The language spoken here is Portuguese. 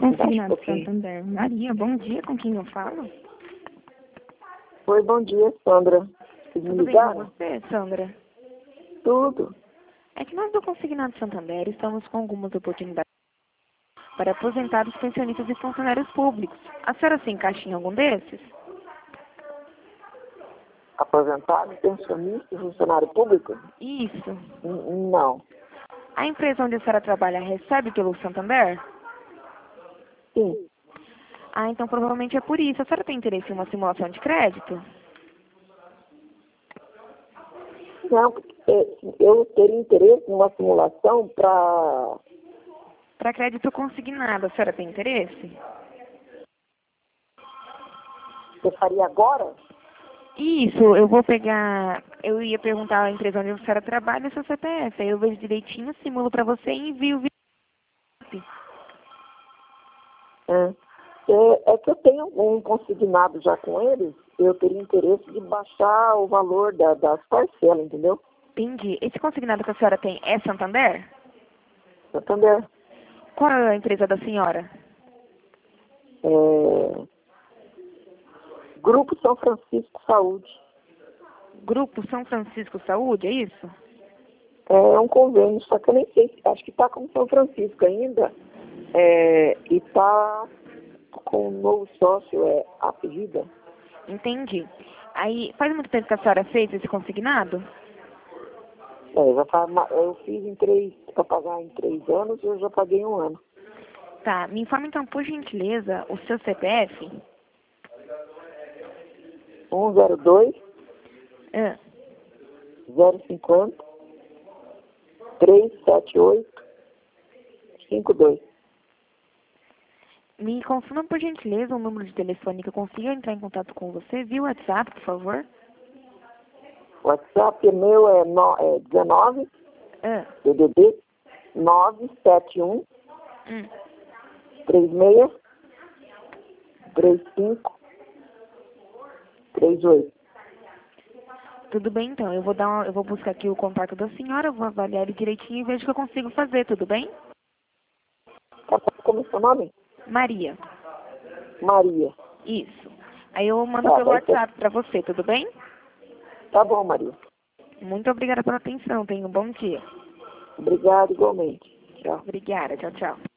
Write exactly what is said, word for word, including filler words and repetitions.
Consignado Santander. Maria, bom dia, com quem eu falo? Oi, bom dia, Sandra. Vocês me Tudo bem ligaram? com você, Sandra? Tudo. É que nós do Consignado Santander estamos com algumas oportunidades para aposentados, pensionistas e funcionários públicos. A senhora se encaixa em algum desses? Aposentado, pensionista e funcionário público? Isso. N- Não. A empresa onde a senhora trabalha recebe pelo Santander? Sim. Ah, então provavelmente é por isso. A senhora tem interesse em uma simulação de crédito? Não, porque eu teria interesse numa simulação para... Para crédito consignado, a senhora tem interesse? Você faria agora? Isso, eu vou pegar... Eu ia perguntar à empresa onde a senhora trabalha o seu C P F. Aí eu vejo direitinho, simulo para você e envio o vídeo. É. É, é que eu tenho um consignado já com eles, eu teria interesse de baixar o valor da, das parcelas, entendeu? Entendi. Esse consignado que a senhora tem é Santander? Santander. Qual é a empresa da senhora? É... Grupo São Francisco Saúde. Grupo São Francisco Saúde, é isso? É um convênio, só que eu nem sei, acho que está com São Francisco ainda. É, e está com um novo sócio, é Apvida. Entendi. Aí, faz muito tempo que a senhora fez esse consignado? É, já faz, ma- eu fiz em três, para pagar em três anos, eu já paguei um ano. Tá, me informa então, por gentileza, o seu C P F? um zero dois, Ah, zero cinquenta, trezentos e setenta e oito, cinquenta e dois. me confirma, por gentileza, o número de telefone que eu consiga entrar em contato com você via WhatsApp, por favor? O WhatsApp meu é, no, é dezenove, Ah, D D D, nove sete um, hum. três seis, três cinco, três oito. Tudo bem, então. Eu vou dar uma, eu vou buscar aqui o contato da senhora, vou avaliar ele direitinho e vejo o que eu consigo fazer, tudo bem? Como é seu nome? Maria. Maria. Isso. Aí eu mando Tá, pelo vai ser. WhatsApp pra você, tudo bem? Tá bom, Maria. Muito obrigada pela atenção. Tenha um bom dia. Obrigado igualmente. Tchau. Obrigada. Tchau, tchau.